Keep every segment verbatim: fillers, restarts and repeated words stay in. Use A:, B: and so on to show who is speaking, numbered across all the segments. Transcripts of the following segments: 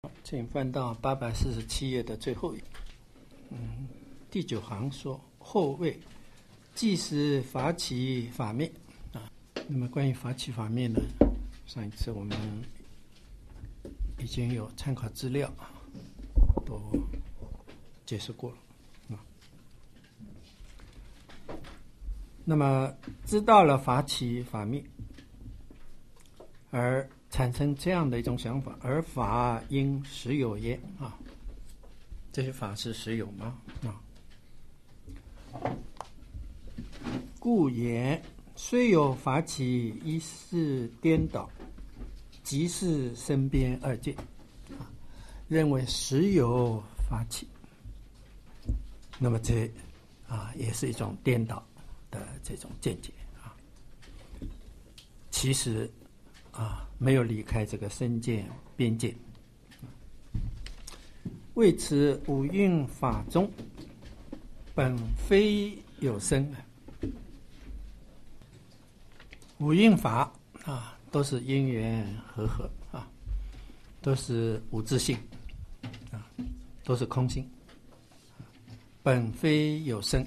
A: 请翻到八百四十七页的最后一页，嗯，第九行说后位即是法起法灭啊。那么关于法起法灭呢，上一次我们已经有参考资料都解释过了啊。那么知道了法起法灭，而产生这样的一种想法，而法应实有耶啊？这些法是实有吗？啊，故言虽有法起，一是颠倒，即是身边二见啊，认为实有法起，那么这啊也是一种颠倒的这种见解啊。其实啊，没有离开这个身见边界。为此五蕴法中，本非有生。五蕴法啊，都是因缘和合啊，都是无自性啊，都是空性，本非有生。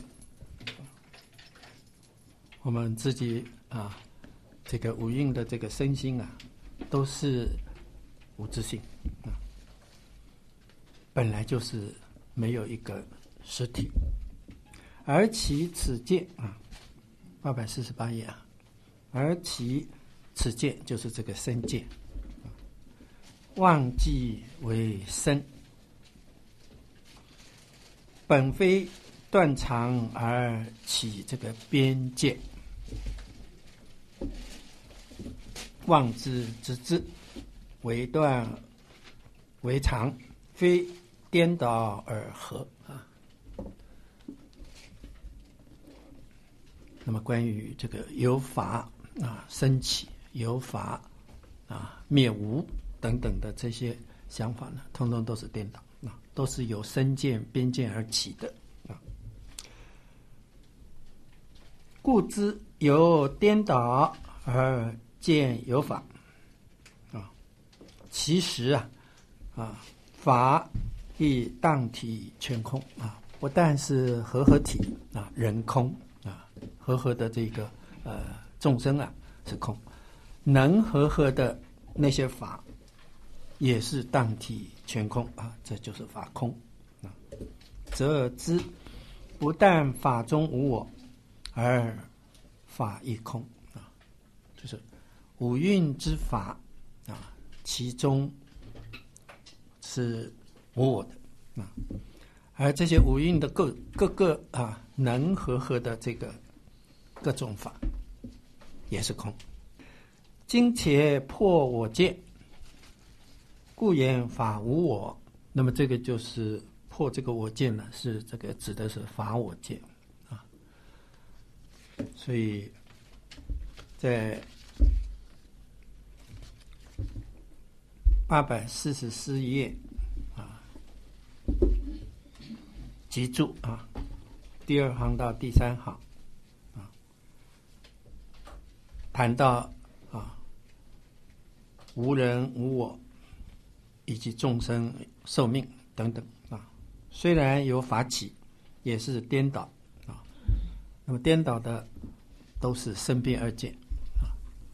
A: 我们自己啊。这个五蕴的这个身心啊，都是无自性啊，本来就是没有一个实体，而其此见啊，八百四十八页啊，而其此见就是这个身见，忘记为身，本非断常而起这个边界。妄之之知，为断为常，非颠倒而合啊。那么关于这个有法啊升起，有法啊灭无等等的这些想法呢，通通都是颠倒啊，都是由身见边见而起的啊。故知由颠倒而见有法啊，其实啊啊法亦当体全空啊，不但是和合体啊，人空啊，和合的这个呃众生啊是空，能和合的那些法也是当体全空啊，这就是法空啊。则知不但法中无我，而法亦空啊，就是五蕴之法啊，其中是无我的啊，而这些五蕴的各各个啊能和合的这个各种法也是空。今且破我见，故言法无我。那么这个就是破这个我见呢，是这个指的是法我见啊。所以在八百四十四页啊，集注啊，第二行到第三行啊，谈到啊无人无我以及众生寿命等等啊，虽然有法起，也是颠倒啊。那么颠倒的都是身边二见啊，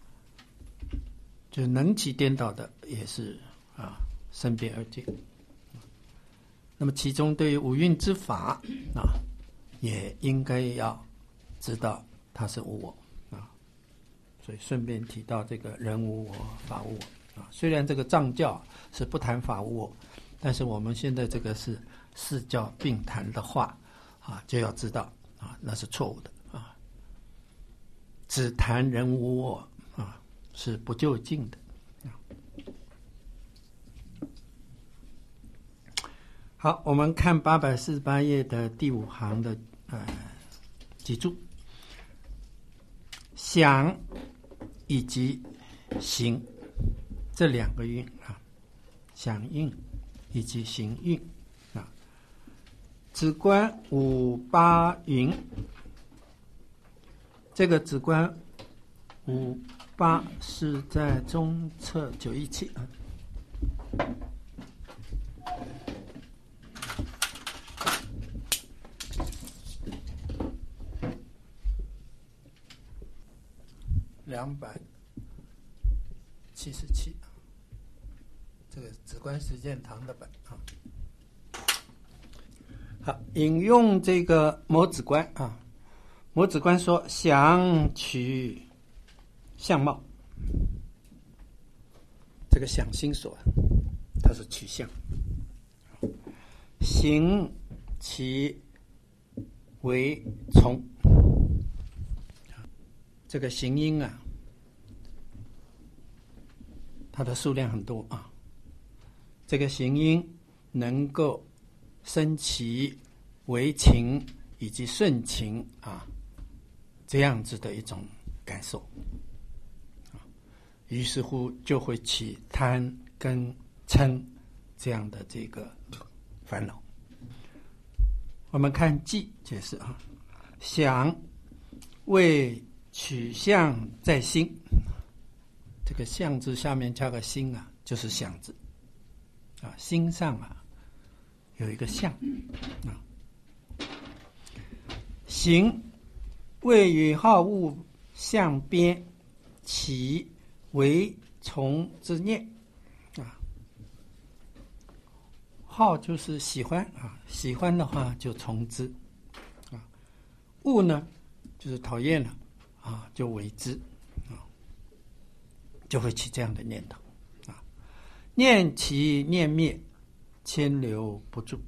A: 就能起颠倒的也是啊身边二见。那么其中对于五蕴之法啊，也应该要知道它是无我啊。所以顺便提到这个人无我，法无我啊。虽然这个藏教是不谈法无我，但是我们现在这个是四教并谈的话啊，就要知道啊，那是错误的啊。只谈人无我啊，是不究竟的啊。好，我们看八百四十八页的第五行的呃记注，想以及行这两个蕴啊，想蕴以及行蕴啊，只观五八云。这个只观五八是在中册九一七啊。 两百七十七，这个止观实践堂的本啊。好，引用这个摩止观啊，摩止观说想取相貌，这个想心所它是取相，行其为从，这个行音啊，它的数量很多啊。这个行音能够生其为情以及顺情啊，这样子的一种感受，于是乎就会起贪跟嗔这样的这个烦恼。我们看记解释啊，想为取相在心，这个相字下面加个心啊，就是想字啊，心上啊有一个相啊。行为与好恶相边，其为从之念啊。好就是喜欢啊，喜欢的话就从之啊。恶呢就是讨厌了啊，就为之啊，就会起这样的念头啊。念其念灭，牵留不住，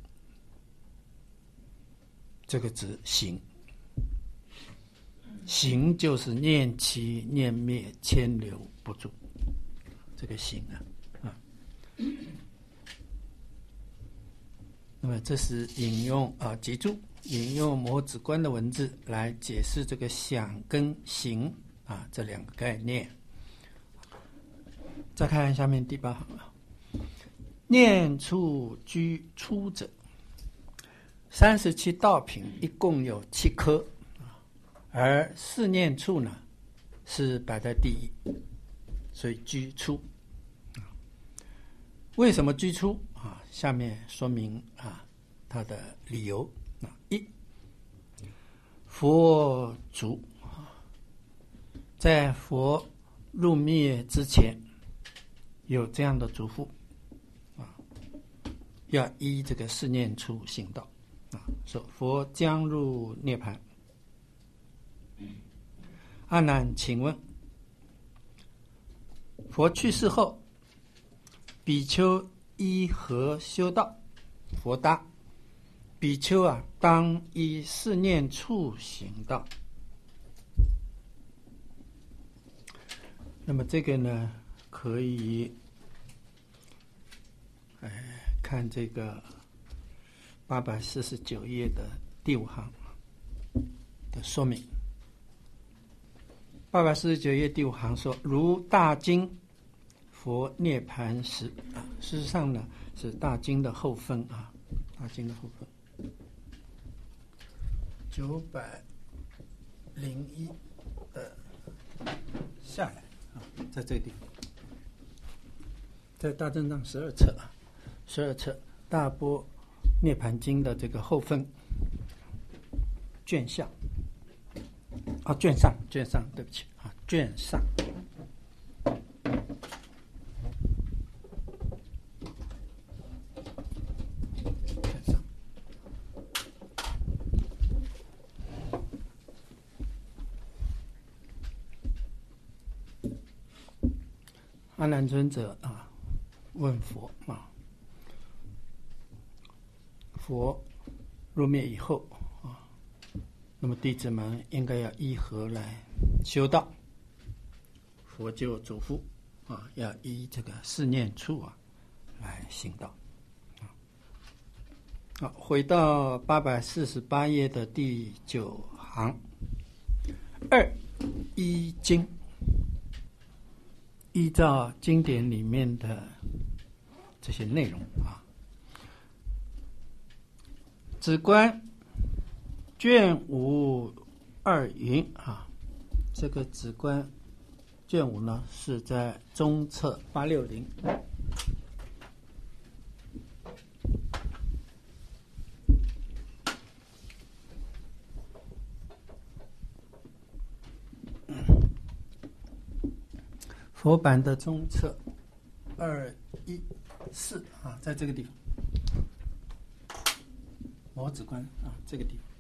A: 这个指行。行就是念其念灭，牵留不住，这个行啊啊。那么这是引用啊，记住引用摩止观的文字来解释这个想跟行啊这两个概念。再看下面第八行啊，念处居初者，三十七道品一共有七科，而四念处呢是摆在第一，所以居初。为什么居初啊？下面说明啊它的理由啊。一，佛祖在佛入灭之前有这样的嘱咐啊，要依这个四念处行道啊，说佛将入涅槃。阿难，请问佛去世后，比丘依何修道？佛答：比丘啊，当依四念处行道。那么这个呢，可以哎看这个八百四十九页的第五行的说明。八百四十九页第五行说：如大经佛涅盘时啊，事实上呢是大经的后分啊，大经的后分九百零一的下来啊，在这个地方，在大正藏十二册啊，十二册大般涅盘经的这个后分卷下啊，卷上卷上，对不起啊，卷上。阿难尊者啊，问佛啊，佛入灭以后啊，那么弟子们应该要依何来修道？佛就嘱咐啊，要依这个四念处啊来行道。好，回到八百四十八页的第九行，二依经。依照经典里面的这些内容啊，止观卷五二云啊，这个止观卷五呢是在中册八六零。 佛版的中册二一四啊，在这个地方，摩止观啊，这个地方。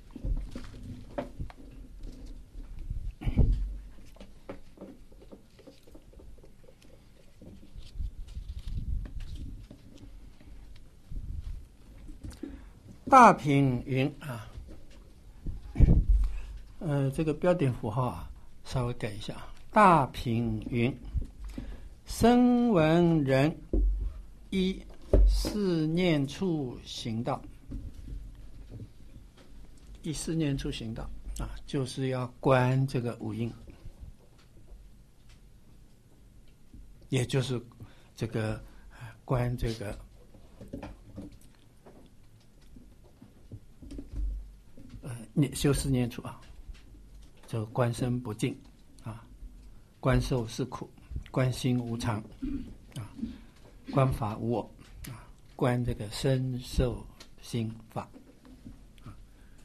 A: 大品云啊，呃，这个标点符号啊，稍微改一下。大品云，声闻人依四念处行道，依四念处行道啊，就是要观这个五蕴，也就是这个观这个。修四念处啊，就观身不净啊，观受是苦，观心无常啊，观法无我啊，观这个身受心法啊，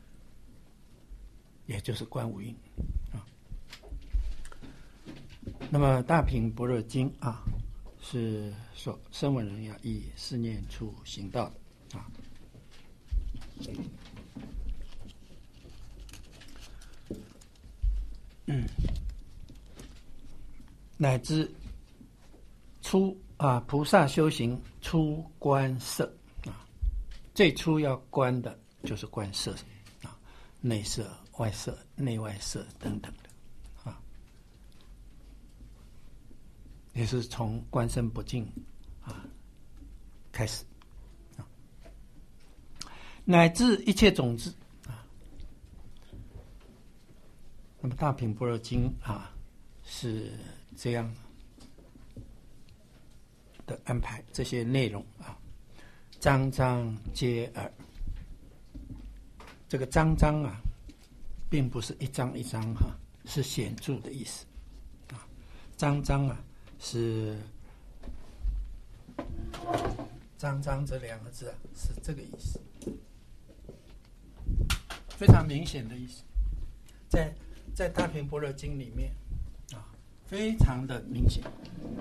A: 也就是观五蕴啊。那么《大品般若经》啊，是说声闻人要依四念处行道的啊。嗯，乃至出啊，菩萨修行出观色啊，最初要观的就是观色啊，内色、外色、内外色等等的啊，也是从观身不净啊开始啊，乃至一切种子。那么《大品般若经》啊，是这样的安排这些内容啊，章章皆耳。这个章章啊，并不是一章一章哈、啊，是显著的意思啊。章章啊，是章章这两个字啊，是这个意思，非常明显的意思，在。在《大品般若经》里面啊，非常的明显。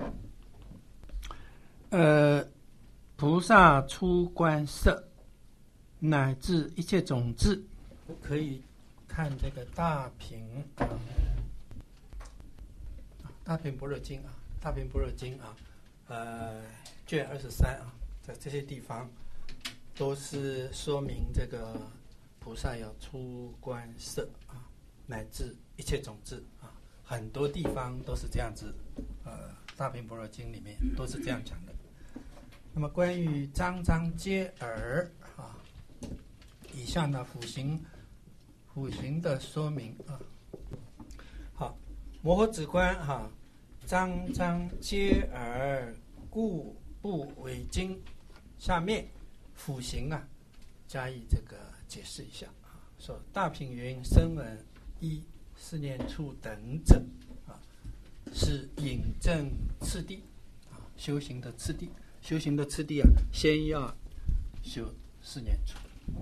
A: 呃，菩萨出观色，乃至一切种子，可以看这个大品啊，大品般若经啊，大品般若经啊，呃，卷二十三啊，在这些地方都是说明这个菩萨要出观色啊。乃至一切种子啊，很多地方都是这样子。呃，《大品般若经》里面都是这样讲的。那么关于章章皆耳啊，以下呢辅行辅行的说明啊。好，摩诃止观哈、啊，章章皆耳，故不为经。下面辅行啊，加以这个解释一下啊，说大品云声闻。依四念处等者啊，是引证次第啊，修行的次第，修行的次第啊，先要修四念处。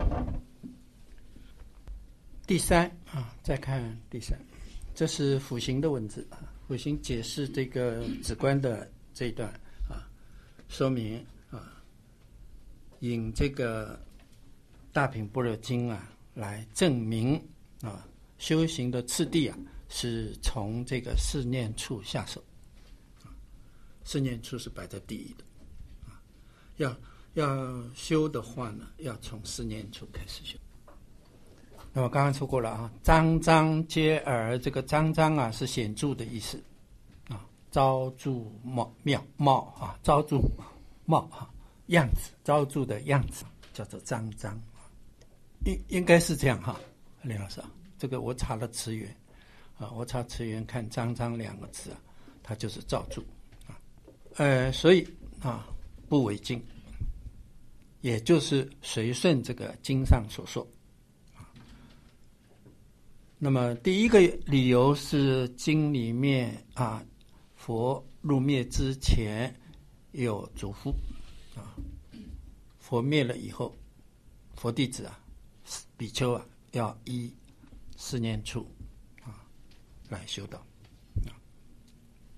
A: 第三啊，再看第三，这是辅行的文字啊，辅行解释这个止观的这一段啊，说明啊，引这个大品般若经啊来证明啊。修行的次第啊，是从这个四念处下手，四念处是摆在第一的，啊，要要修的话呢，要从四念处开始修。那么刚刚说过了啊，章章皆耳，这个章章啊是显著的意思啊，昭著貌妙貌啊，昭著貌啊样子，昭著的样子叫做章章，应应该是这样哈，李老师啊。这个我查了词源啊，我查词源看章章两个字啊，它就是照著啊，呃，所以啊不违经，也就是随顺这个经上所说啊。那么第一个理由是经里面啊，佛入灭之前有嘱咐啊，佛灭了以后，佛弟子啊，比丘啊要依四念处啊来修道啊。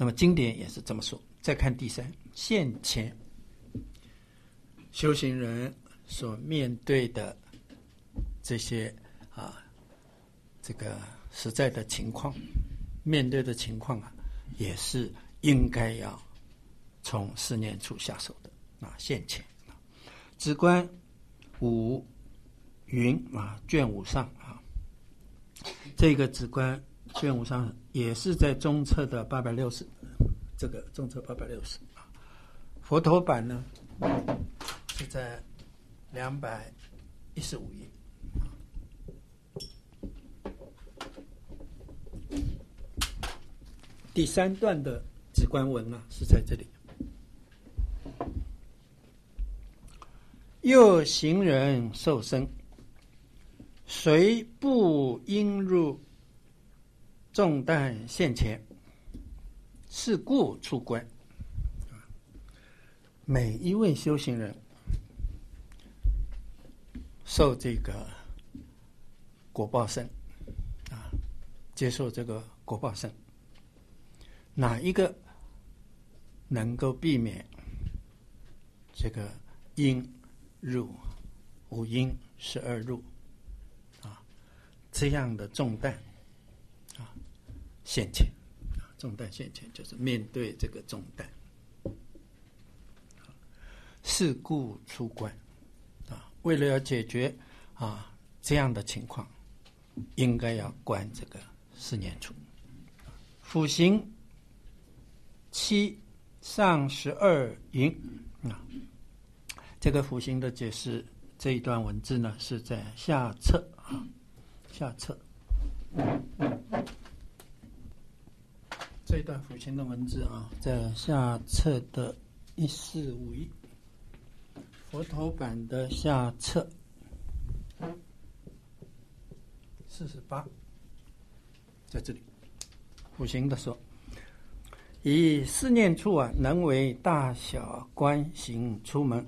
A: 那么经典也是这么说。再看第三，现前修行人所面对的这些啊，这个实在的情况，面对的情况啊，也是应该要从四念处下手的啊。现前止观五云啊，卷五上啊，这个止观卷五上也是在中册的八百六十，这个中册八百六十啊，佛头版呢是在两百一十五页。第三段的止观文啊，是在这里。又行人受生，随不应入重担现前，是故出观。每一位修行人受这个果报生啊，接受这个果报生，哪一个能够避免这个因入五因十二入啊这样的重担啊现前啊，重担现前就是面对这个重担，是故出观啊。为了要解决啊这样的情况，应该要观这个四念处。辅行七上十二云啊，这个辅行的解释这一段文字呢是在下册啊，下册这一段辅行的文字啊，在下册的一四五一，佛头版的下册四十八，在这里辅行的说，以四念处啊，能为大小观行出门。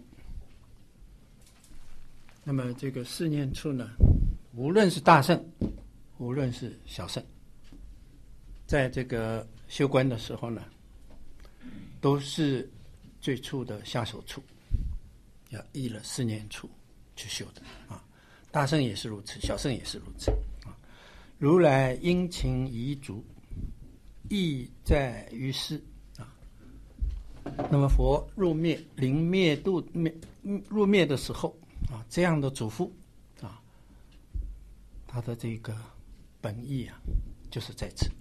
A: 那么这个四念处呢，无论是大圣，无论是小圣，在这个修观的时候呢，都是最初的下手处，要依了四念处去修的啊。大圣也是如此，小圣也是如此啊。如来殷勤遗嘱，意在于世啊。那么佛入灭临灭度灭入灭的时候啊，这样的嘱咐啊，他的这个本意啊，就是在此。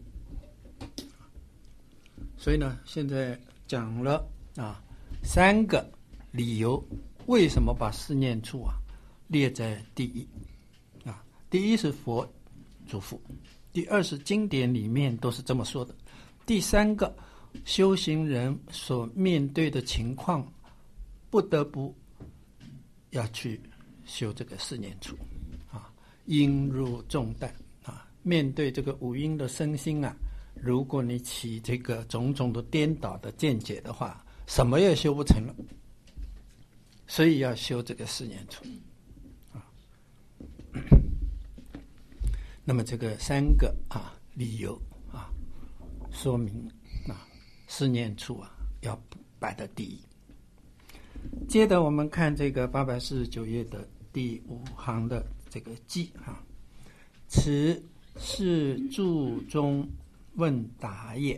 A: 所以呢，现在讲了啊三个理由，为什么把四念处啊列在第一啊？第一是佛嘱咐，第二是经典里面都是这么说的，第三个修行人所面对的情况，不得不要去修这个四念处啊，因入重担啊，面对这个五阴的身心啊，如果你起这个种种的颠倒的见解的话，什么也修不成了。所以要修这个四念处啊。那么这个三个啊理由啊，说明啊四念处啊要摆在第一。接着我们看这个八百四十九页的第五行的这个记啊，此是注中问答页，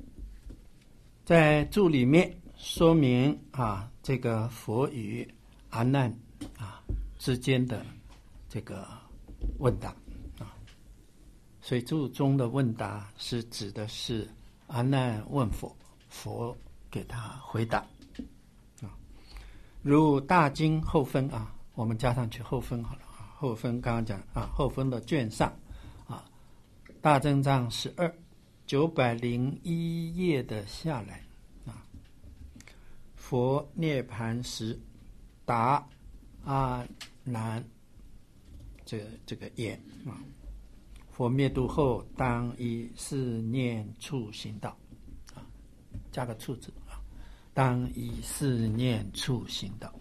A: 在注里面说明啊这个佛与阿难啊之间的这个问答啊，所以注中的问答是指的是阿难问佛，佛给他回答啊。如大经后分啊，我们加上去后分好了啊，后分刚刚讲啊，后分的卷上啊，大正藏十二九百零一页的下来啊，佛涅盘时答阿难这个这个言啊，佛灭度后当以四念处行道啊，加个处字啊，当以四念处行道。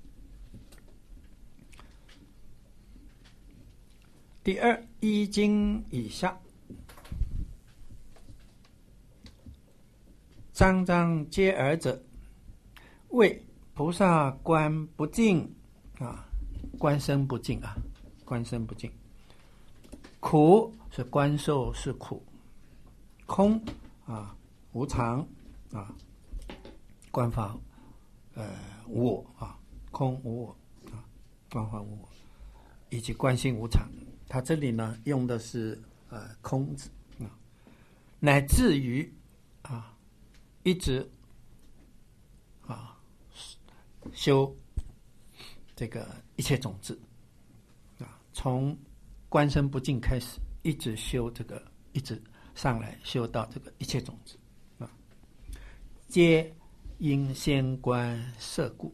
A: 第二，一经以下， 章章皆尔者，为菩萨观不净啊，观身不净啊，观身不净。苦是观受是苦，空啊无常啊，观法呃无我啊，空无我啊，观法无我，以及观性无常。他这里呢用的是呃空字啊，乃至于啊一直啊修这个一切种子啊，从观身不净开始，一直修这个，一直上来修到这个一切种子啊，皆因先观色故。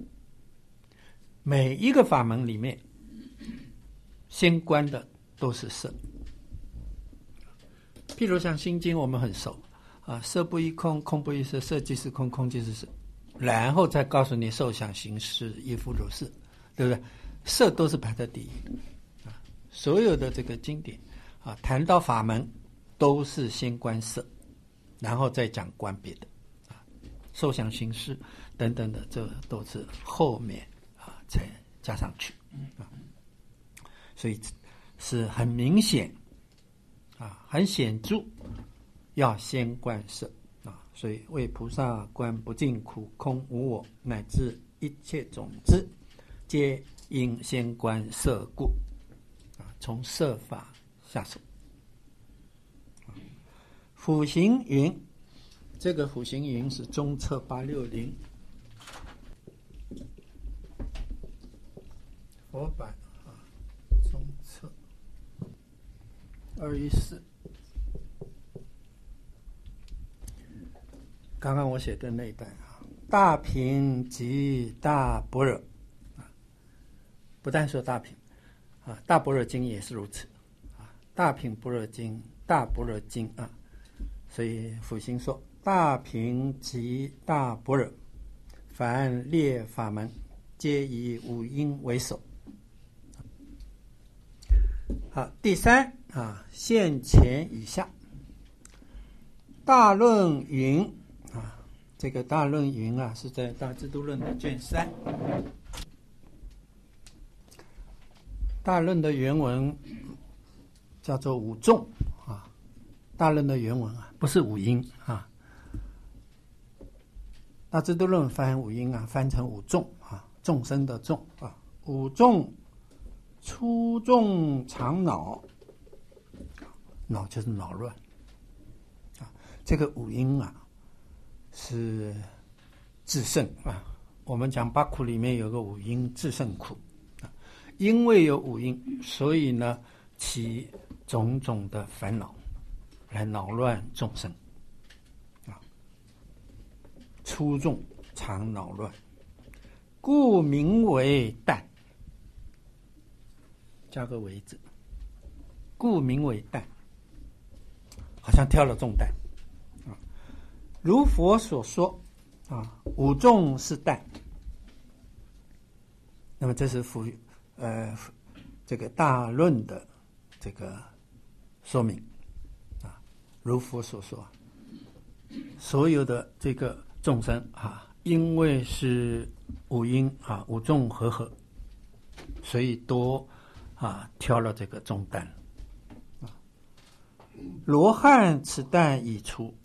A: 每一个法门里面，先观的都是色。譬如像心经，我们很熟啊，色不异空，空不异色，色即是空，空即是色，然后再告诉你受想行识亦复如是，对不对？色都是排在第一。所有的这个经典啊，谈到法门都是先观色，然后再讲观别的啊，受想行识等等的，这都是后面啊才加上去啊，所以是很明显啊，很显著，要先观色啊，所以为菩萨观不净苦空无我，乃至一切种子，皆因先观色故。从色法下手。辅行云，这个辅行云是中册八六零佛版啊，中册二一四。刚刚我写的那一段啊，大品及大般若啊，不但说大品。啊，大般若经也是如此，啊，大品般若经、大般若经啊，所以辅行说大品及大般若，凡列法门，皆以五音为首。好，第三啊，现前以下，大论云啊，这个大论云啊，是在大智度论的卷三。大论的原文叫做五众啊，大论的原文啊，不是五音啊。大智度论翻五音啊，翻成五众啊，众生的众啊，五众初众常恼，恼就是恼乱啊。这个五音啊是至圣啊，我们讲八苦里面有个五音至圣苦。因为有五音，所以呢起种种的烦恼来恼乱众生啊，初众常恼乱，故名为淡，加个为字，故名为淡，好像挑了重担啊。如佛所说啊，五众是淡，那么这是辅呃，这个大论的这个说明啊，如佛所说，所有的这个众生啊，因为是五音啊，五众和合，所以多啊挑了这个重担啊。罗汉此担已除，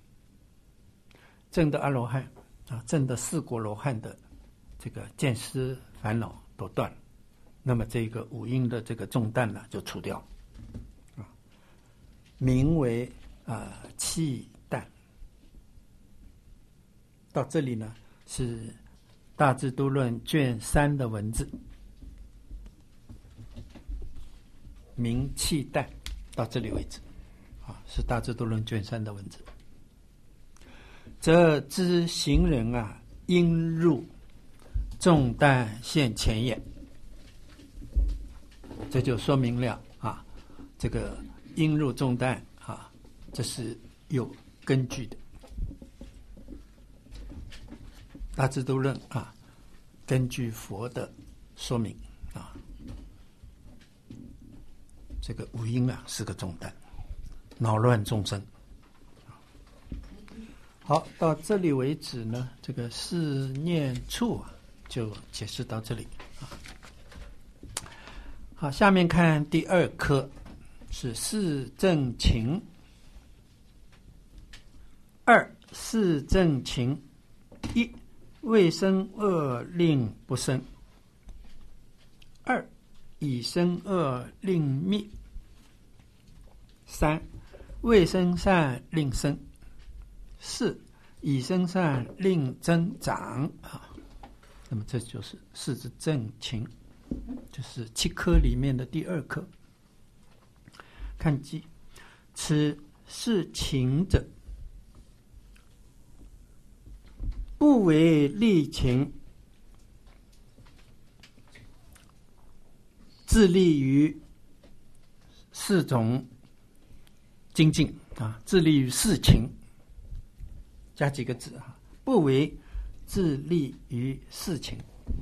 A: 证的阿罗汉啊，证的四果罗汉的这个见思烦恼都断了。那么这个五音的这个重担呢，就除掉啊，名为啊气担。到这里呢是大智度论卷三的文字，名气担到这里为止啊，是大智度论卷三的文字。则知行人啊，应入重担现前也。这就说明了啊，这个应入重担啊，这是有根据的。大智度论啊，根据佛的说明啊，这个五音啊是个重担，恼乱众生。 好，到这里为止呢，这个四念处啊，就解释到这里啊。好，下面看第二科是四正勤。二四正勤：一未生恶令不生；二已生恶令灭；三未生善令生；四已生善令增长啊。那么这就是四之正勤，就是七科里面的第二科。看记，此是勤者，不为利勤，致力于四种精进啊，致力于四勤，加几个字啊，不为致力于四勤，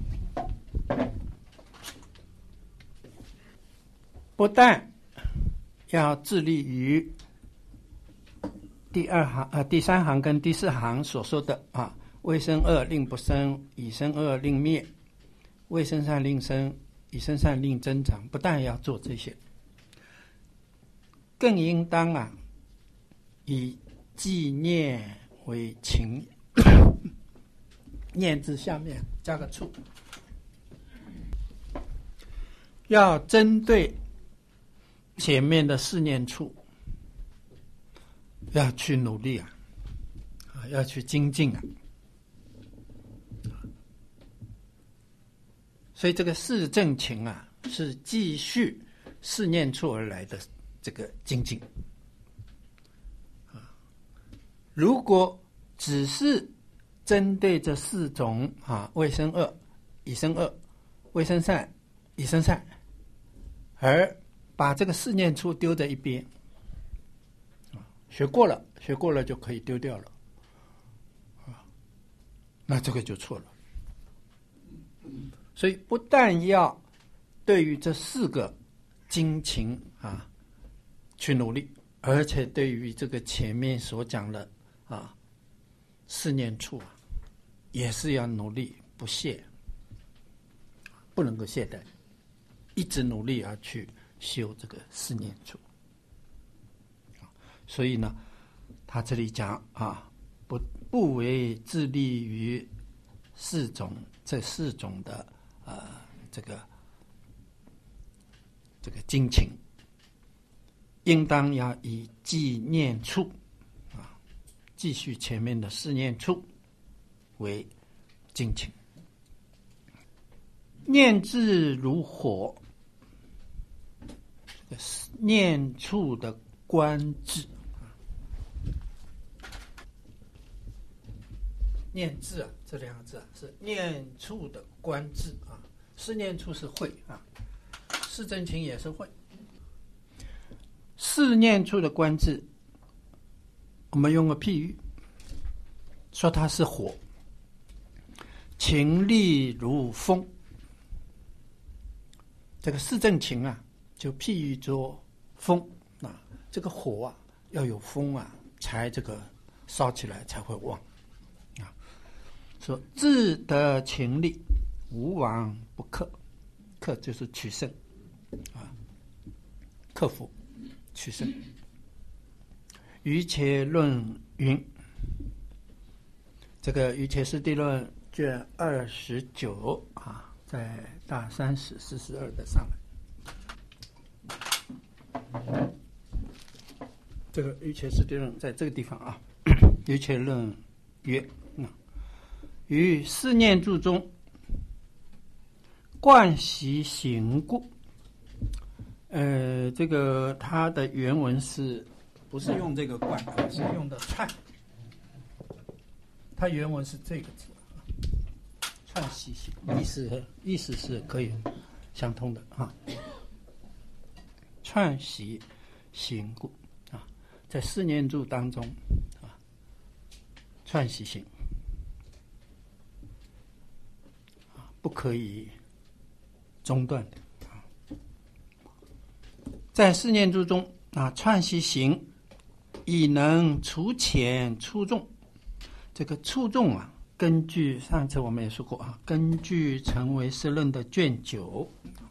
A: 不但要致力于第二行、呃、第三行跟第四行所说的啊，未生恶令不生，已生恶令灭，未生善令生，已生善令增长，不但要做这些，更应当啊，以纪念为勤。念字下面加个处，要针对前面的四念处要去努力啊，啊，要去精进啊。所以这个四正勤啊，是继续四念处而来的这个精进啊。如果只是针对这四种啊，未生恶、已生恶、未生善、已生善，而把这个四念处丢在一边，学过了，学过了就可以丢掉了，啊，那这个就错了。所以不但要对于这四个精勤啊去努力，而且对于这个前面所讲的啊四念处啊，也是要努力不懈，不能够懈怠，一直努力要去修这个四念处。所以呢，他这里讲啊，不不为致力于四种这四种的呃这个这个精勤，应当要以纪念处啊，继续前面的四念处为精勤。念字如火，这个念处的观智。念智啊，这两个字啊，是念处的观智啊。四念处是会啊，四正勤也是会。四念处的观智，我们用个譬喻，说它是火，勤力如风。这个四正勤啊，就譬喻作风啊，这个火啊，要有风啊，才这个烧起来才会旺。说自得勤力，无往不克，克就是取胜啊，克服取胜。瑜伽论云，这个瑜伽师地论卷二十九啊，在大三十四十二的上面。这个瑜伽师地论在这个地方啊，瑜伽论曰。于四念处中，惯习行故。呃，这个它的原文是不是用这个惯，而是用的串？它原文是这个字，串习行，意思意思是可以相通的啊。串习行故啊，在四念处当中啊，串习行。不可以中断的。在四念处中啊，串习行以能除浅出众这个初众啊，根据上次我们也说过啊，根据成唯识论的卷九，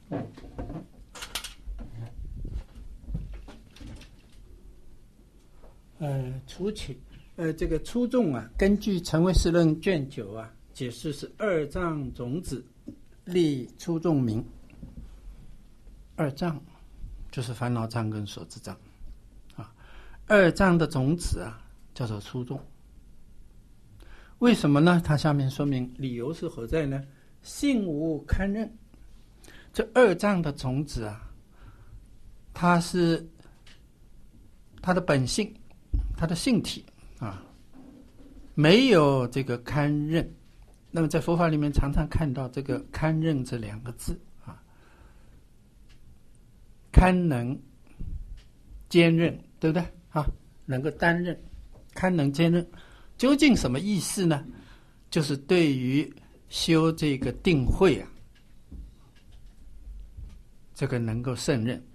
A: 呃，初起，呃，这个初众啊，根据成唯识论卷九啊，解释是二障种子立初众名。二障就是烦恼障跟所知障啊，二障的种子啊，叫做初众。为什么呢？它下面说明理由是何在呢？性无堪任，这二障的种子啊，它是它的本性，它的性体啊，没有这个堪任。那么在佛法里面常常看到这个堪任这两个字啊，堪能兼任，对不对啊？能够担任，堪能兼任。究竟什么意思呢？就是对于修这个定慧啊，这个能够胜任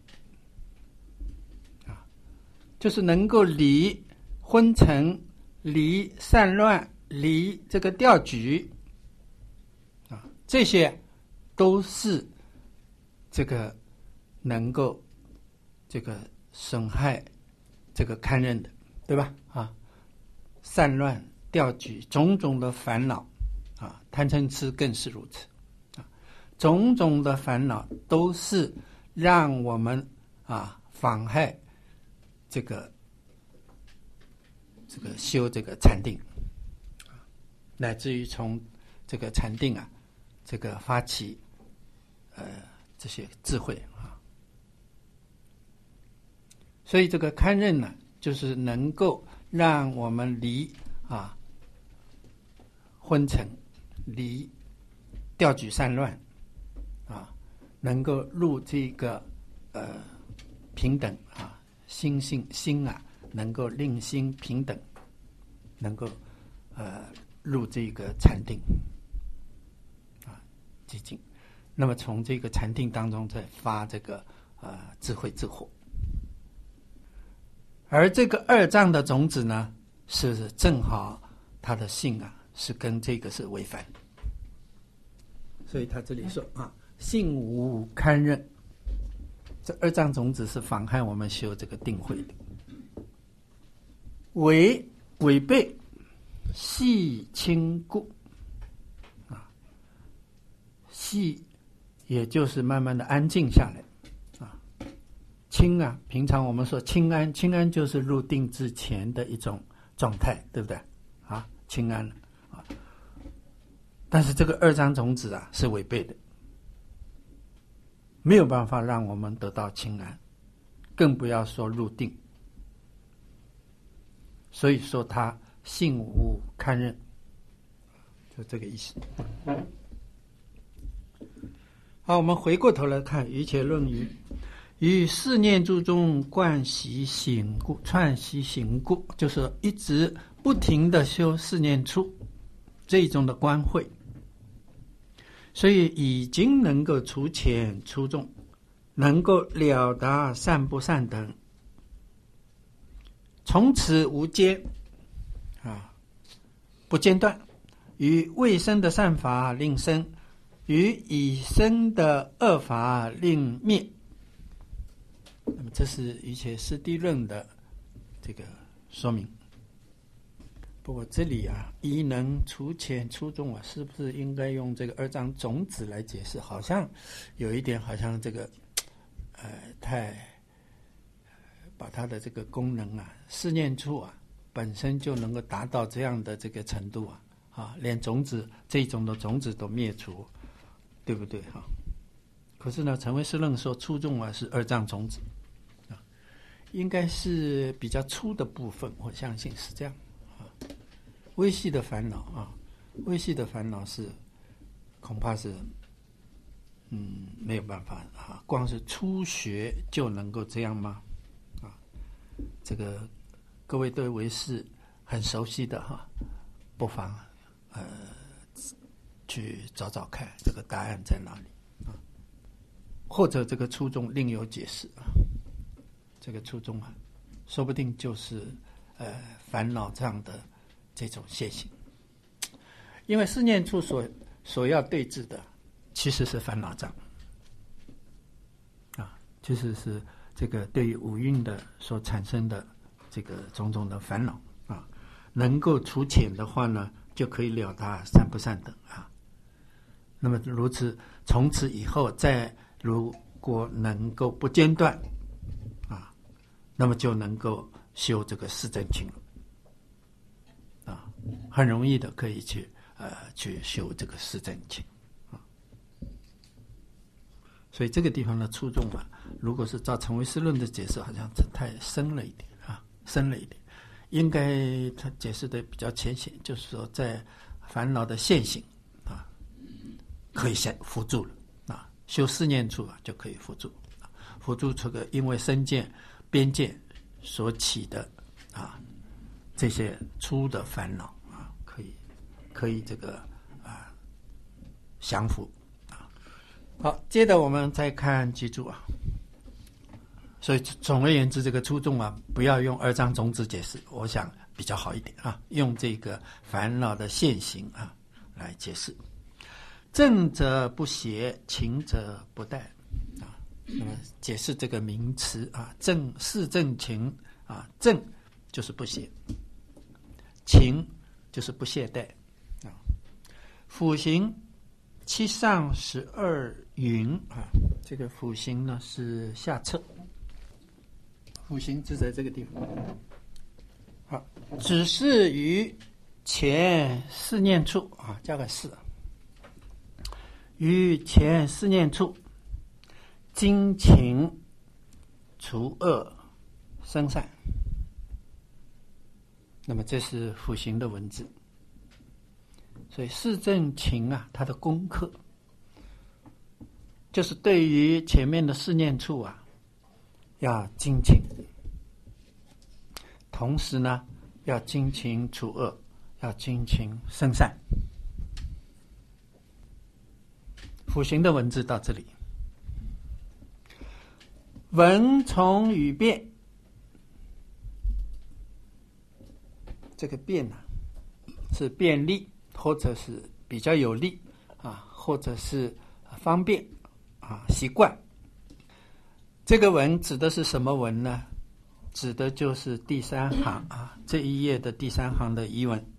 A: 啊，就是能够离昏沉、离散乱、离这个调举啊，这些都是这个能够这个损害这个堪任的，对吧？啊。散乱调举种种的烦恼啊，贪嗔痴更是如此啊，种种的烦恼都是让我们啊妨害这个这个修这个禅定，乃至于从这个禅定啊这个发起呃这些智慧啊，所以这个堪任呢，就是能够让我们离啊昏沉、离调举散乱啊，能够入这个呃平等啊，心性心啊，能够令心平等，能够呃入这个禅定啊寂静。那么从这个禅定当中再发这个呃智慧智火。而这个二障的种子呢，是正好它的性啊，是跟这个是违反，所以他这里说啊，性无堪任，这二障种子是妨害我们修这个定慧的，违违背细轻故啊，细也就是慢慢的安静下来。清啊，平常我们说清安，清安就是入定之前的一种状态，对不对？啊，清安啊。但是这个二障种子啊是违背的，没有办法让我们得到清安，更不要说入定。所以说他性无堪任，就这个意思。好，我们回过头来看《瑜伽论语》。于四念住中贯习醒故，串习醒故，就是一直不停的修四念处这种的观慧，所以已经能够除浅除重，能够了达善不善等，从此无间啊，不间断，于未生的善法令生，于已生的恶法令灭。那么这是瑜伽师地论的这个说明。不过这里啊，一能除浅除重啊，是不是应该用这个二障种子来解释？好像有一点，好像这个呃太把它的这个功能啊，四念处啊，本身就能够达到这样的这个程度啊，啊，连种子这种的种子都灭除，对不对哈？可是呢，成唯识论说初众啊是二障种子。应该是比较粗的部分，我相信是这样啊。微细的烦恼啊，微细的烦恼是恐怕是嗯没有办法啊。光是初学就能够这样吗？啊，这个各位对唯识很熟悉的哈，不妨呃去找找看这个答案在哪里啊，或者这个初中另有解释啊。这个初衷啊，说不定就是呃烦恼障的这种现行。 因为四念处所所要对治的其实是烦恼障啊，其实是这个对于五蕴的所产生的这个种种的烦恼啊，能够除浅的话呢，就可以了达善不善等啊。那么如此，从此以后，再如果能够不间断啊，那么就能够修这个四正勤了啊，很容易的可以去呃去修这个四正勤啊。所以这个地方的初中啊，如果是照成唯识论的解释，好像太深了一点啊，深了一点。应该他解释的比较浅显，就是说在烦恼的现行啊，可以先扶助了啊，修四念处啊就可以扶助，扶助这个因为身见边界所起的啊这些粗的烦恼啊，可以可以这个啊降服啊。好，接着我们再看记住啊。所以总而言之，这个初中啊，不要用二章种子解释，我想比较好一点啊。用这个烦恼的现行啊来解释。正则不邪，情则不殆啊。那么解释这个名词啊，正四正情啊，正就是不邪，情就是不懈怠啊。辅行七上十二云啊，这个辅行呢是下册。辅行是在这个地方，好，只是于前四念处啊，加个四，于前四念处，精勤除恶生善。那么这是辅行的文字，所以四正勤啊，它的功课就是对于前面的四念处啊。要精勤，同时呢，要精勤除恶，要精勤生善。辅行的文字到这里，文从语变，这个变呢、啊、是便利，或者是比较有利啊，或者是方便啊，习惯。这个文指的是什么文呢？指的就是第三行啊，这一页的第三行的疑文。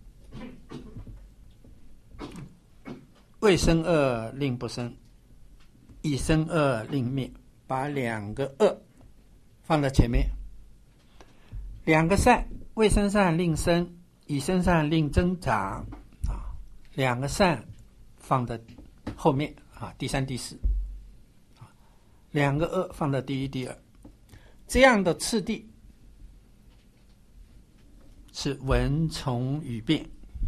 A: 未生恶令不生，已生恶令灭，把两个恶放在前面，两个善，未生善令生，已生善令增长啊，两个善放在后面啊，第三、第四。两个恶放在第一、第二，这样的次第是文从语变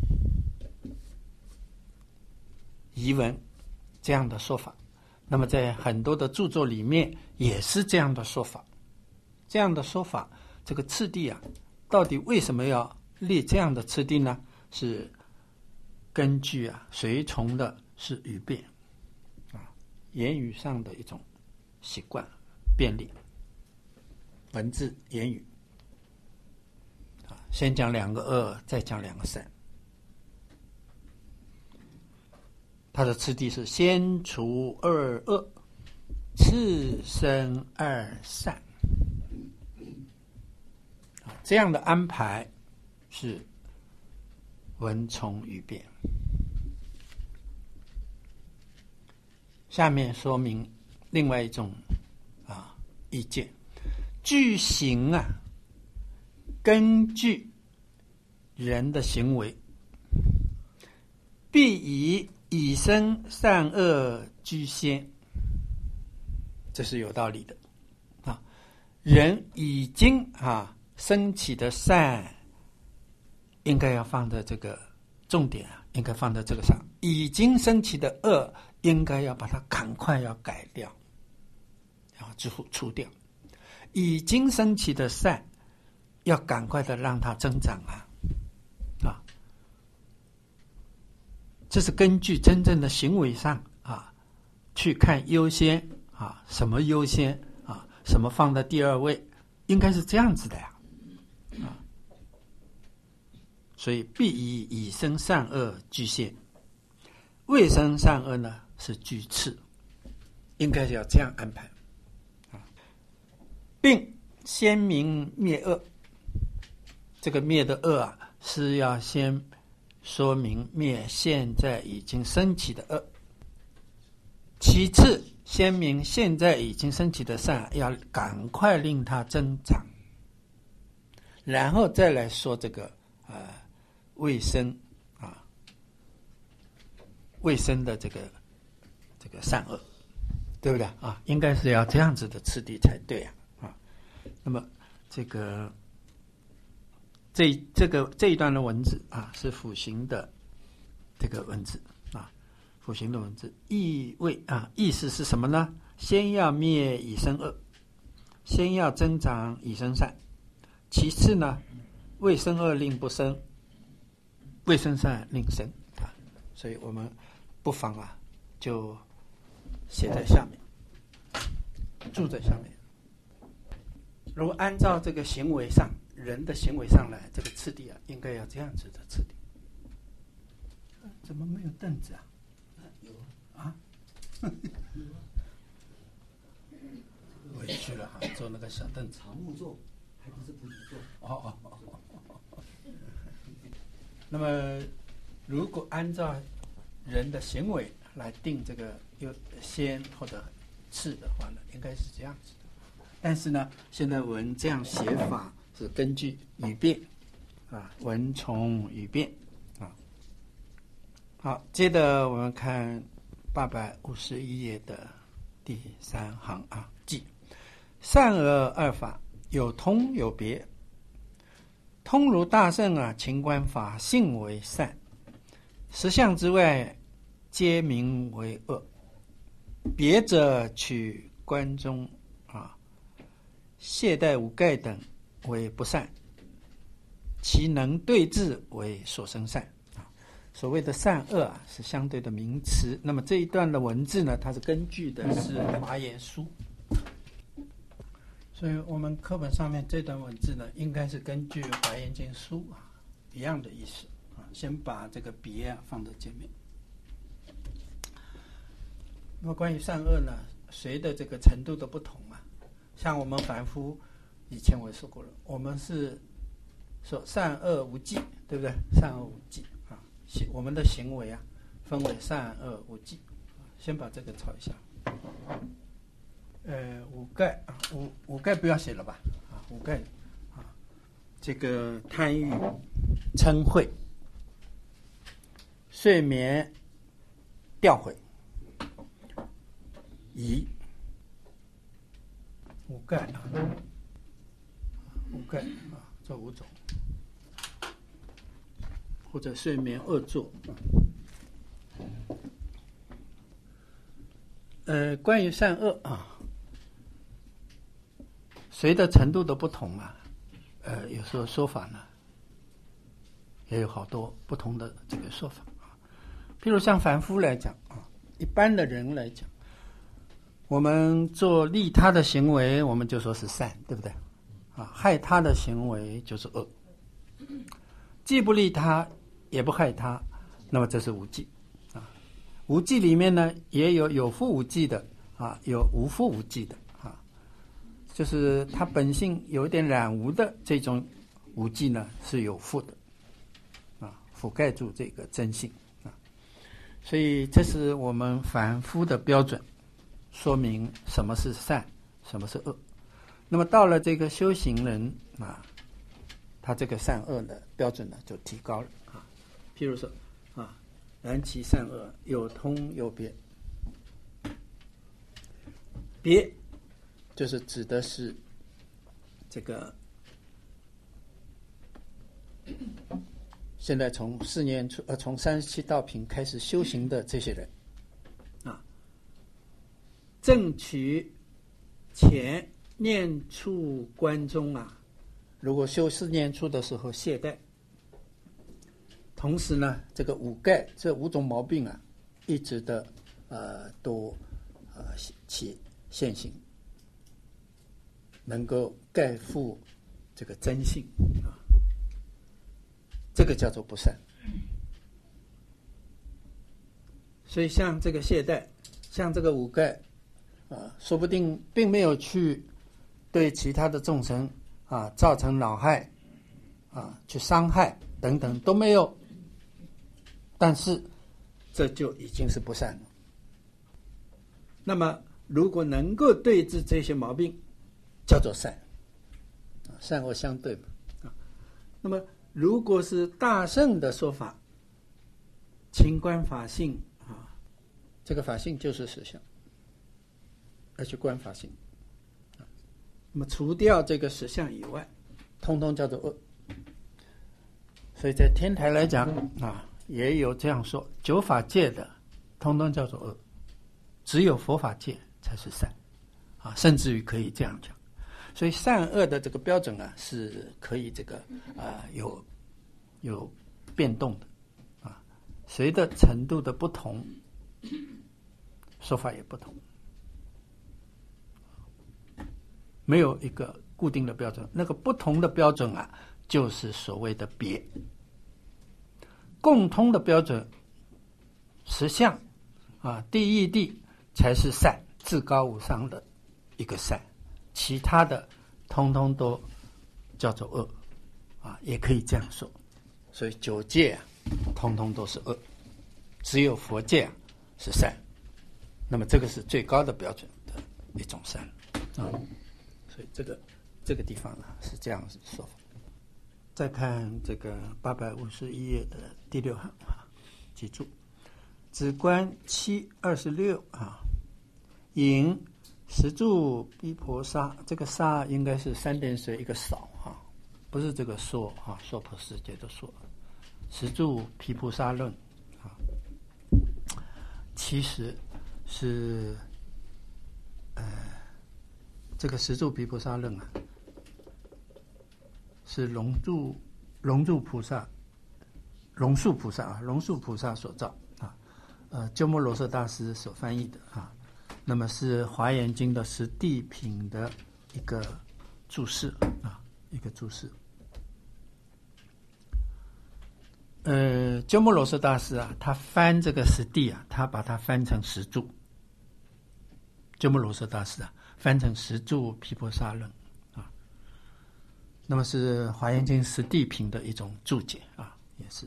A: 疑文这样的说法。那么在很多的著作里面也是这样的说法。这样的说法，这个次第啊，到底为什么要列这样的次第呢？是根据啊随从的是语变啊，言语上的一种习惯便利，文字言语啊，先讲两个恶，再讲两个善。它的次第是先除二恶，次生二善啊，这样的安排是文从语变。下面说明另外一种啊意见，具行啊，根据人的行为，必以以身善恶居先，这是有道理的啊。人已经啊升起的善，应该要放在这个重点啊，应该放在这个上；已经升起的恶，应该要把它赶快要改掉。除除掉，已经升起的善，要赶快的让它增长啊！啊，这是根据真正的行为上啊，去看优先啊，什么优先啊，什么放在第二位，应该是这样子的呀！啊，所以必以以身善恶俱现未生善恶呢是居次，应该是要这样安排啊，并先明灭恶。这个灭的恶啊，是要先说明灭现在已经升起的恶，其次先明现在已经升起的善，要赶快令它增长，然后再来说这个呃未生啊未生的这个这个善恶，对不对啊？应该是要这样子的次第才对啊啊。那么这个这这个这一段的文字啊，是辅行的这个文字啊，辅行的文字意味啊，意思是什么呢？先要灭以生恶，先要增长以生善，其次呢，未生恶令不生，未生善令生啊。所以我们不妨啊，就写在下面，注在下面。如果按照这个行为上，人的行为上来，这个次第啊，应该要这样子的次第。怎么没有凳子啊？有啊，委屈了哈，坐那个小凳子。
B: 草木坐，还不是菩提坐。
A: 哦哦哦。那么，如果按照人的行为来定这个有先或者次的话呢，应该是这样子的。但是呢，现在文这样写法是根据语变啊，文从语变啊。好，接着我们看八百五十一页的第三行啊，记善恶二法有通有别，通如大圣啊，勤观法性为善，十相之外皆名为恶，别者取观中啊，懈怠无盖等为不善，其能对治为所生善啊。所谓的善恶啊，是相对的名词。那么这一段的文字呢，它是根据的是华严书，所以我们课本上面这段文字呢，应该是根据华严经书啊一样的意思啊。先把这个别啊放在前面。那么关于善恶呢，随着这个程度的不同啊，像我们凡夫以前我说过了，我们是说善恶无记，对不对？善恶无记啊，我们的行为啊，分为善恶无记。先把这个抄一下。呃，五盖啊，五五盖不要写了吧？啊，五盖啊，这个贪欲、嗔恚、睡眠、掉悔、疑。五盖啊，五盖啊，这五种，或者睡眠恶作。呃，关于善恶啊，随着程度的不同啊，呃，有时候说法呢，也有好多不同的这个说法啊。譬如像凡夫来讲啊，一般的人来讲，我们做利他的行为，我们就说是善，对不对？啊，害他的行为就是恶，既不利他，也不害他，那么这是无记啊。无记里面呢，也有有覆无记的啊，有无覆无记的啊，就是它本性有一点染污的这种无记呢，是有覆的啊，覆盖住这个真性啊。所以这是我们凡夫的标准，说明什么是善，什么是恶。那么到了这个修行人啊，他这个善恶的标准呢就提高了啊。譬如说啊，然其善恶有通有别，别就是指的是这个现在从四念处呃从三十七道品开始修行的这些人啊，正取前念处观中啊，如果修四念处的时候懈怠，同时呢，这个五盖这五种毛病啊，一直的呃都呃起现行，能够盖覆这个真性啊，这个叫做不善。 所以像这个懈怠，像这个五盖啊，说不定并没有去对其他的众生啊造成恼害啊，去伤害等等都没有，但是这就已经是不善了。那么如果能够对治这些毛病，叫做善，善恶相对嘛。那么如果是大乘的说法，勤观法性啊，这个法性就是实相，要去观法性。那么除掉这个实相以外，通通叫做恶。所以在天台来讲啊，也有这样说，九法界的通通叫做恶，只有佛法界才是善啊，甚至于可以这样讲。所以善恶的这个标准啊，是可以这个啊、呃、有有变动的啊，随着程度的不同，说法也不同，没有一个固定的标准。那个不同的标准啊，就是所谓的别。共通的标准，实相啊，第一谛才是善，至高无上的一个善。其他的通通都叫做恶啊，也可以这样说。所以九界啊，通通都是恶，只有佛界啊是善。那么这个是最高的标准的一种善啊。所以这个这个地方呢是这样说法。再看这个八百五十一页的第六行啊，记住，止观七二十六啊，引十住毗婆沙，这个沙应该是三点水一个少啊，不是这个娑啊，娑婆世界的娑。十住毗婆沙论啊，其实是呃，这个十住毗婆沙论啊，是龙树龙树菩萨、龙树菩萨啊，龙树菩萨所造啊，呃，鸠摩罗什大师所翻译的啊。那么是《华严经》的十地品的一个注释啊，一个注释。呃，鸠摩罗什大师啊，他翻这个十地啊，他把它翻成十住。鸠摩罗什大师啊，翻成十住毗婆沙论啊。那么是《华严经》十地品的一种注解啊，也是。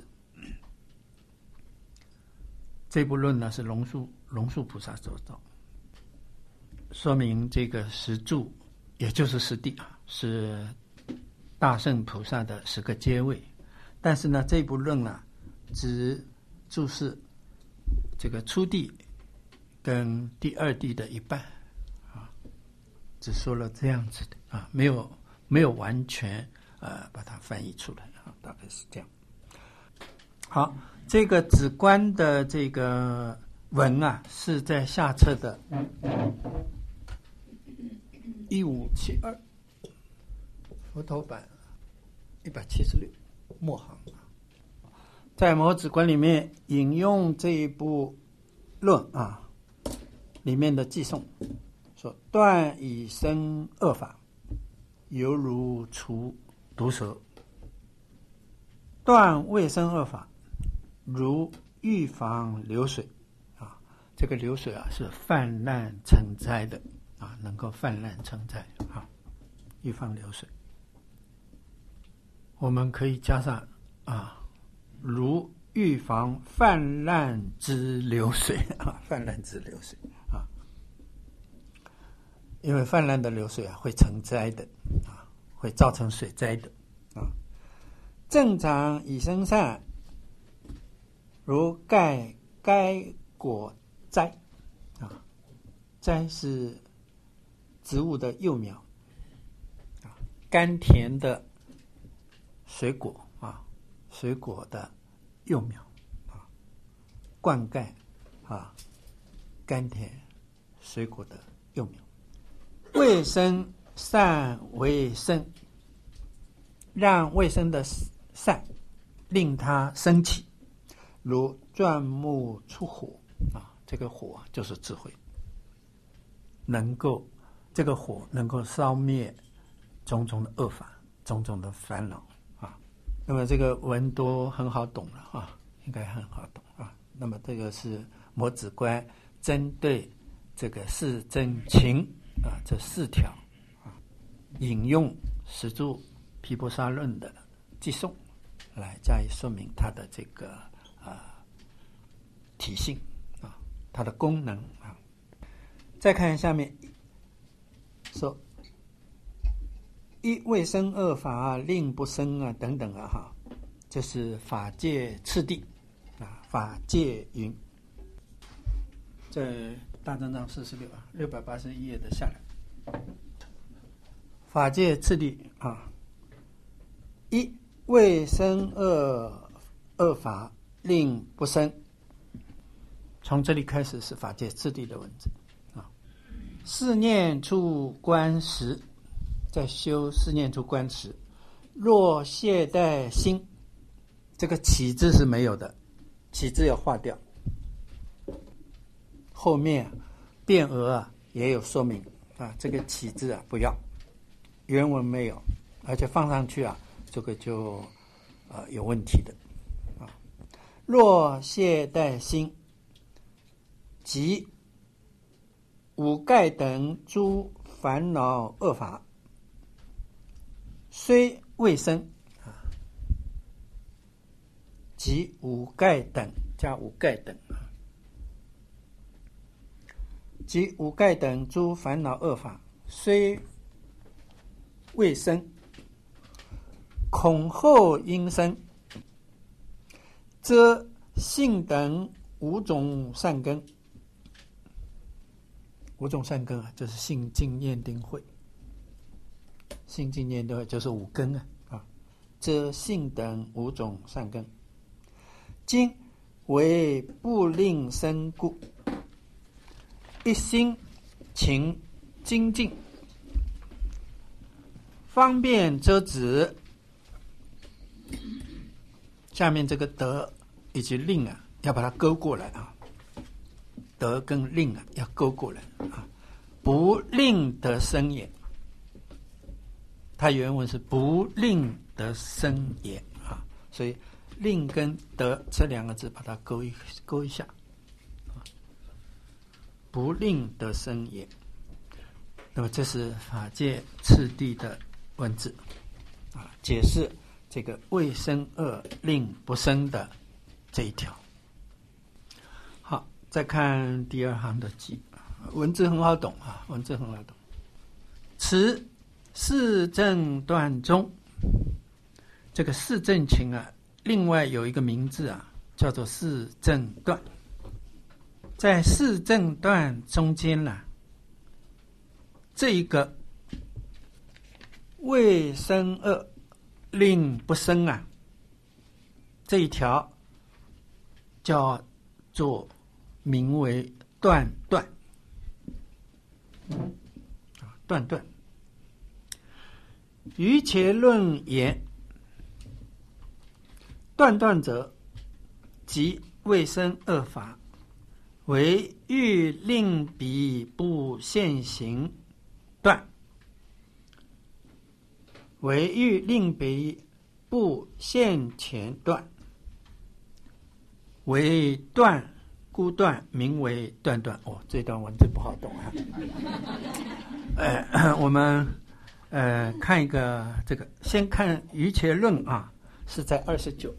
A: 这部论呢是龙树龙树菩萨所造。说明这个十住，也就是十地啊，是大乘菩萨的十个阶位。但是呢，这部论呢、啊，只注释这个初地跟第二地的一半啊，只说了这样子的啊，没有没有完全呃把它翻译出来啊，大概是这样。好，这个止观的这个文啊，是在下册的。一五七二佛头版一百七十六末行，在《摩止观》里面引用这一部论啊，里面的记诵说：断已生恶法，犹如除毒蛇；断未生恶法，如预防流水啊。这个流水啊，是泛滥成灾的。啊，能够泛滥成灾啊，预防流水。我们可以加上啊，如预防泛滥之流水啊，泛滥之流水啊，因为泛滥的流水啊，会成灾的啊，会造成水灾的啊。正常已生善，如盖该果栽啊，栽是植物的幼苗啊，甘甜的水果啊，水果的幼苗啊，灌溉啊，甘甜水果的幼苗，未生善为生，让未生的善令它升起，如钻木出火啊，这个火就是智慧，能够。这个火能够烧灭种种的恶法，种种的烦恼啊。那么这个文都很好懂了啊，应该很好懂啊。那么这个是摩子观针对这个四正勤啊这四条啊，引用十住毗婆沙论的偈颂来加以说明它的这个啊体性啊，它的功能啊。再看下面说一未生恶法令不生啊等等啊哈，这是法界次第啊，法界云在大正藏四十六啊六百八十一页的下来，法界次第啊，一未生恶恶法令不生，从这里开始是法界次第的文字啊。四念处观时，在修四念处观时，若懈怠心，这个起字是没有的，起字要划掉。后面变额啊也有说明啊，这个起字啊不要，原文没有，而且放上去啊，这个就呃有问题的啊。若懈怠心，即五盖等诸烦恼恶法，虽未生啊，即五盖等加五盖等啊，即五盖等诸烦恼恶法，虽未生，恐后应生，则性等五种善根。五种善根啊，就是信净念定慧。信净念定慧就是五根啊，啊，则性等五种善根，今为不令生故，一心勤精进，方便遮止。下面这个得以及令啊，要把它勾过来啊。得跟令啊要勾过来啊，不令得生也。它原文是不令得生也啊，所以令跟得这两个字把它勾一勾一下，不令得生也。那么这是法界次第的文字啊，解释这个未生恶令不生的这一条。好，再看第二行的偈，文字很好懂啊，文字很好懂。此四正断中，这个四正勤啊，另外有一个名字啊，叫做四正断。在四正断中间呢、啊，这一个未生恶令不生啊，这一条叫做名为断断啊，断断。于且论言，断断者，即未生恶法，为欲令彼不现行断，为欲令彼不现前断，为断故断，名为断断。哦，这段文字不好懂啊。呃，我们呃看一个这个，先看瑜伽论啊，是在二十九。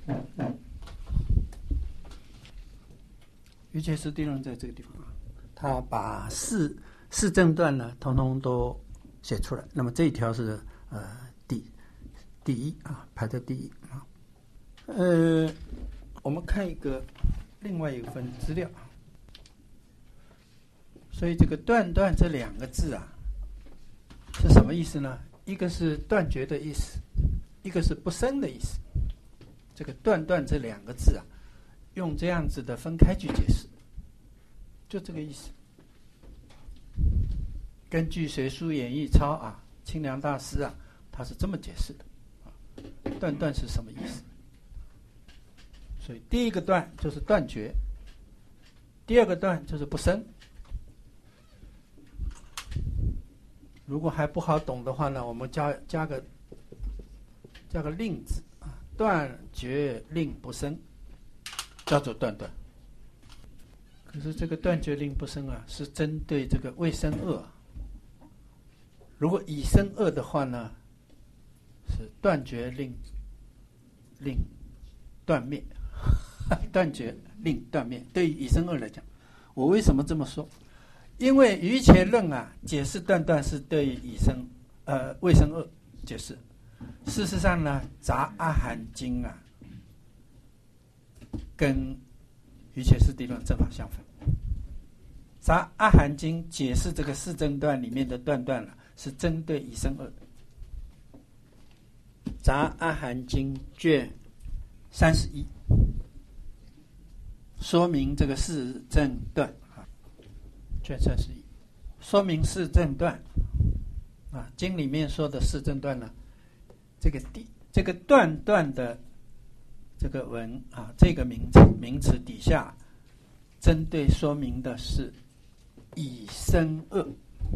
A: 瑜伽师地论在这个地方啊，他把四四正断呢，统统都写出来。那么这一条是呃第第一啊，排在第一啊。呃，我们看一个另外一份资料。所以这个断断这两个字啊，是什么意思呢？一个是断绝的意思，一个是不生的意思。这个断断这两个字啊，用这样子的分开去解释，就这个意思。根据学术演义抄啊，清凉大师啊，他是这么解释的啊，断断是什么意思？所以第一个断就是断绝，第二个断就是不生。如果还不好懂的话呢，我们加加个加个令字啊，断绝令不生，叫做断断。 可是这个断绝令不生啊，是针对这个未生恶。如果已生恶的话呢，是断绝令令断灭，断绝令断灭。对于已生恶来讲，我为什么这么说？因为瑜伽论啊，解释断断是对于已生呃未生恶解释。事实上呢，杂阿含经啊，跟瑜伽师地论正好相反。杂阿含经解释这个四正断里面的断断了、啊，是针对已生恶的。杂阿含经卷三十一，说明这个四正断啊，卷三十一，说明四正断啊，经里面说的四正断呢，这个第这个断断的这个文啊，这个名词名词底下，针对说明的是已生恶。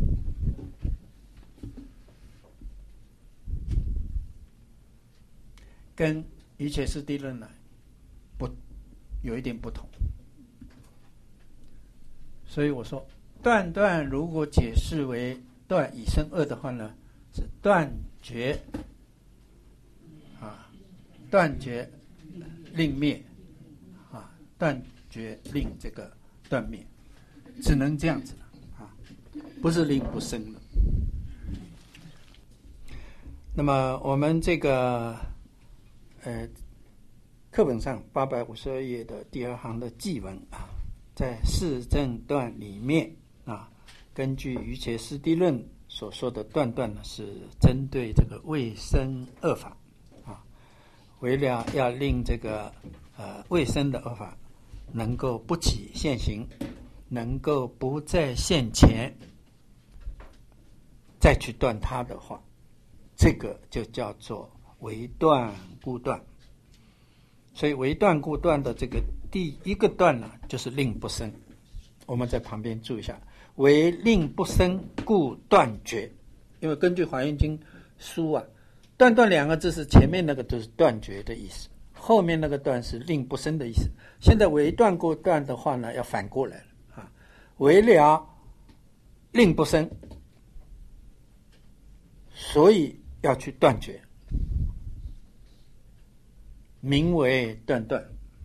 A: 跟瑜伽师地论呢不有一点不同，所以我说断断如果解释为断已生恶的话呢，是断绝啊，断绝令灭啊，断绝令这个断灭，只能这样子啊，不是令不生的。那么我们这个。呃，课本上八百五十二页的第二行的记文啊，在四正断里面啊，根据瑜伽师地论所说的断断呢，是针对这个未生恶法啊，为了要令这个呃未生的恶法能够不起现行，能够不在现前再去断它的话，这个就叫做为断故断。所以为断故断的这个第一个断呢，就是令不生。我们在旁边注意一下，为令不生故断绝。因为根据华严经书啊，断断两个字是前面那个就是断绝的意思，后面那个断是令不生的意思。现在为断故断的话呢，要反过来了啊，为了令不生，所以要去断绝，名为断断。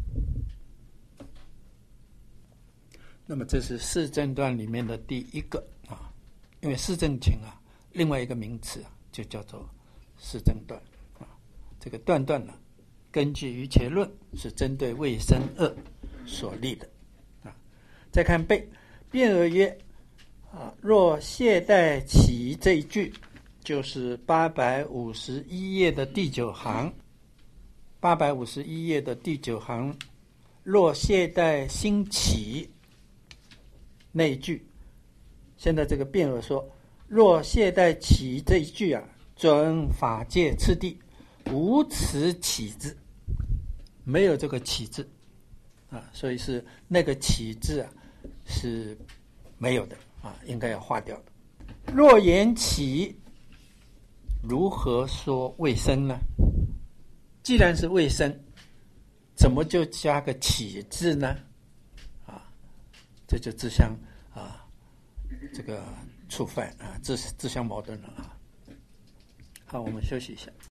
A: 那么这是四正断里面的第一个啊，因为四正情啊，另外一个名词啊，就叫做四正断啊。这个断断呢，根据瑜伽论是针对未生恶所立的啊。再看背，辩而曰啊，若懈怠起这一句，就是八百五十一页的第九行。八百五十一页的第九行，若懈怠兴起那一句，现在这个辩而说，若懈怠起这一句啊，准法界次第，无此起字，没有这个起字啊，所以是那个起字啊是没有的啊，应该要划掉的。若言起，如何说未生呢？既然是未生，怎么就加个起字呢？啊，这就自相啊，这个触犯啊，自自相矛盾了啊。好，我们休息一下。